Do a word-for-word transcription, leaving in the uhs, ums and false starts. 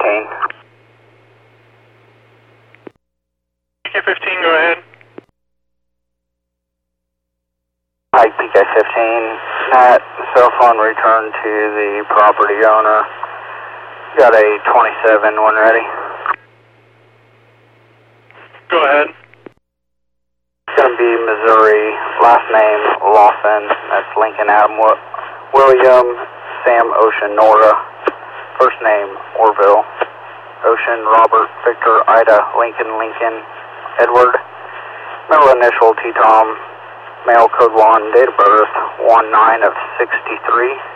fifteen. P K fifteen, go ahead. Hi, P K fifteen. That cell phone returned to the property owner. Got a twenty-seven when ready. Go ahead. It's going to be Missouri, last name Lawson. That's Lincoln Adam William Sam Ocean Nora. First name Orville. Ocean Robert Victor Ida Lincoln Lincoln Edward. Middle initial T Tom. Male code one. Date of birth one nine of sixty-three.